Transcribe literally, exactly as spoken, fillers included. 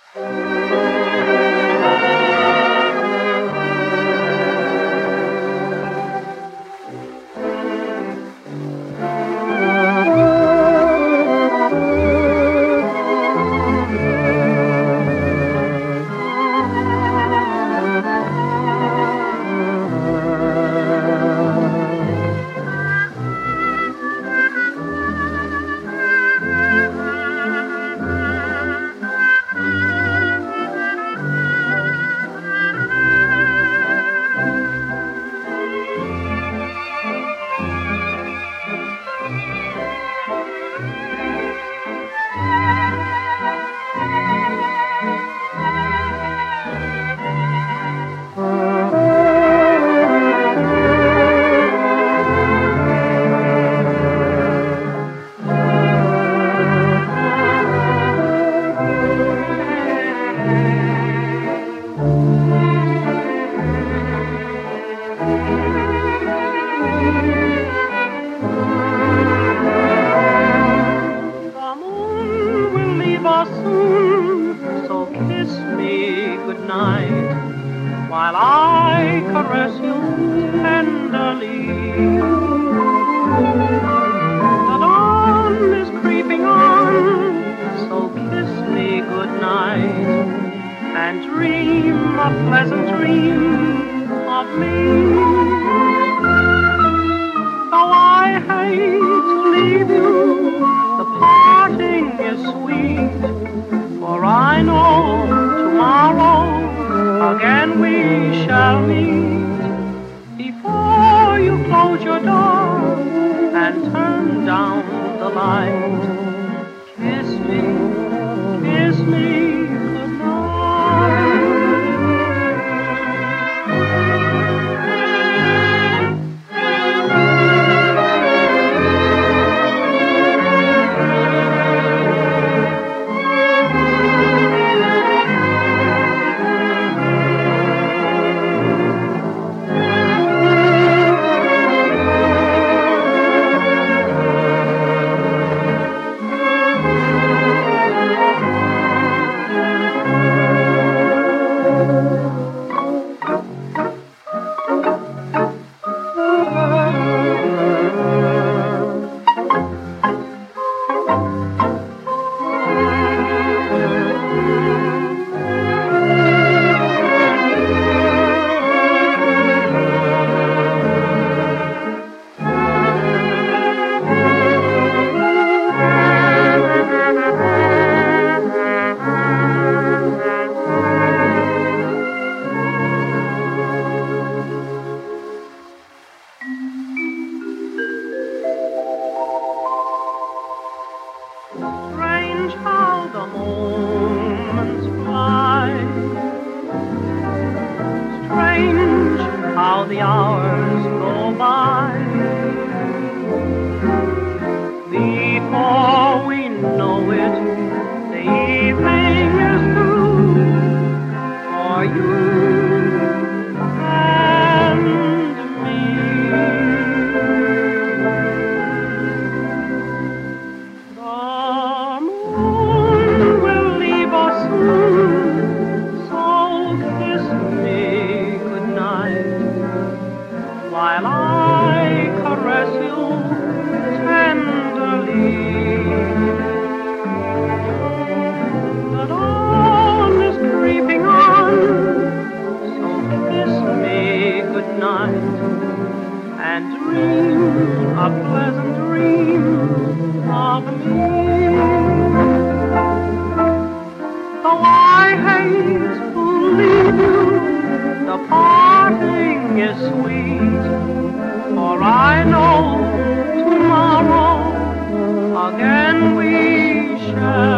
While I caress you tenderly. The dawn is creeping on, so kiss me goodnight, and dream a pleasant dream of me. Though I hate to leave you, the parting is sweet, for I know tomorrow again we shall meet. Before you close your door and turn down the light, kiss me, kiss me goodnight. Strange how the moments fly, strange how the hours go by. Before we know it, the evening is through for you and me. The moon will leave us soon, so kiss me goodnight, while I caress you tenderly. The dawn is creeping on, so kiss me goodnight, and dream a pleasant dream of me. Though I hate to leave you, the parting is sweet, for I know tomorrow again we shall